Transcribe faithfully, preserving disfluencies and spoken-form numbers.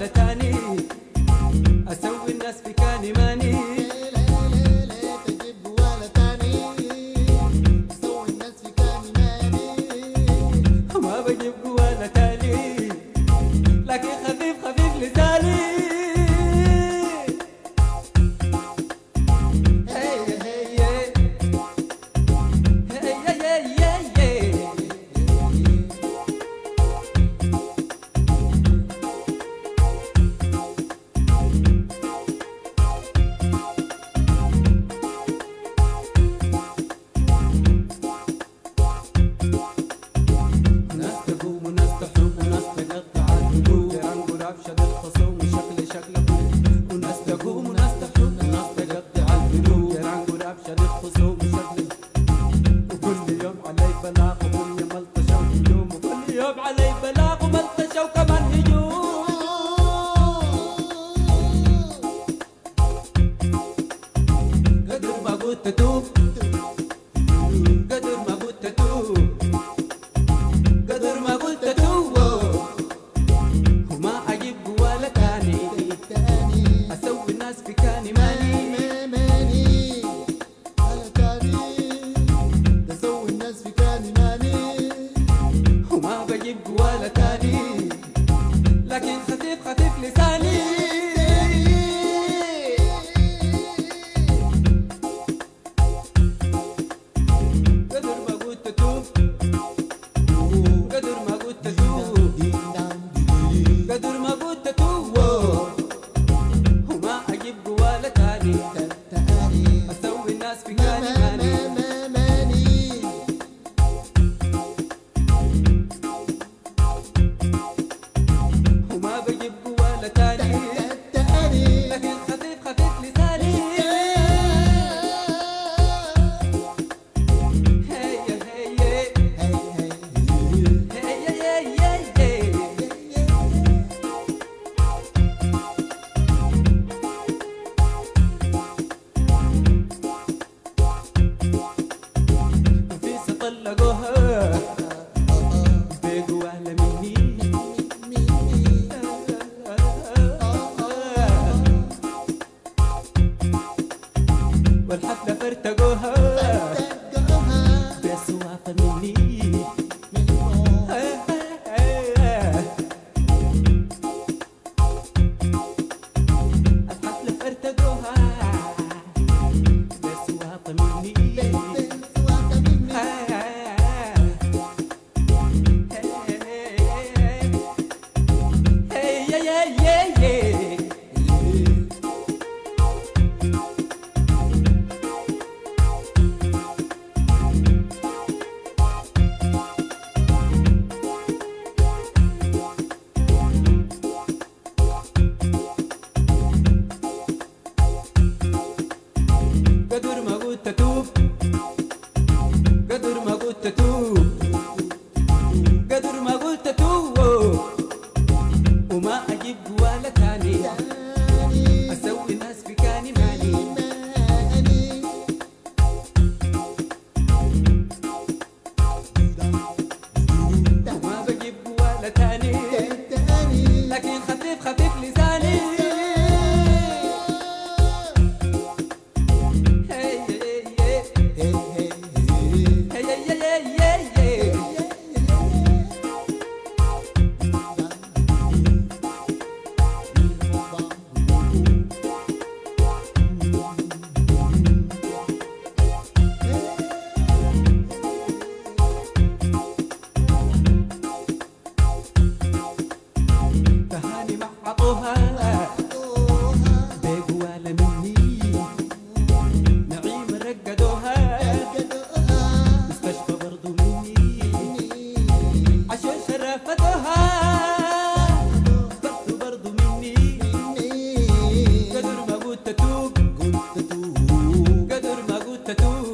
تاني، اسوي الناس في كاني ماني. تجيب ولا تاني، اسوي الناس في كاني ماني. ما بجيب ولا تاني، لكن خفيف خفيف لساني. علي بلاغ وملطشة وكمان هجوم. قدر ما قلت اتوب، قدر ما قلت اتوب، قدر ما قلت اتوب، وما اجيب ولا تاني، اسوي الناس في كاني ماني. ماني ولا تاني، اسوي الناس في كاني ماني. وما بجيب ولا تاني، لكن خفيف خفيف لساني. قدر ما قلت اتوب، قدر ما قلت اتوب، قدر ما قلت اتوب، وما اجيب ولا تاني، اسوي الناس في كاني ماني. وما بجيب ولا تاني، لكن خفيف خفيف لساني. هي هي هي هي هي. نفيسة طلقوها بيقوا أهلا مني، والحفلة فرتقوها بسوافة مني. الحفلة فرتقوها بسوافة مني. قدر ما قلت اتوب، قدر ما قلت اتوب، قدر ما قلت اتوب، وما اجيب ولا تاني، اسوي الناس في كاني ماني. وما بجيب ولا تاني، لكن خفيف خفيف لساني. تهاني ما عطوها بيقوا ولا مني، نعيم رقدوها مستشفى برضو مني، عشان شرفتوها برضو برضو مني. قدر ما قلت اتوب، قدر ما قلت اتوب،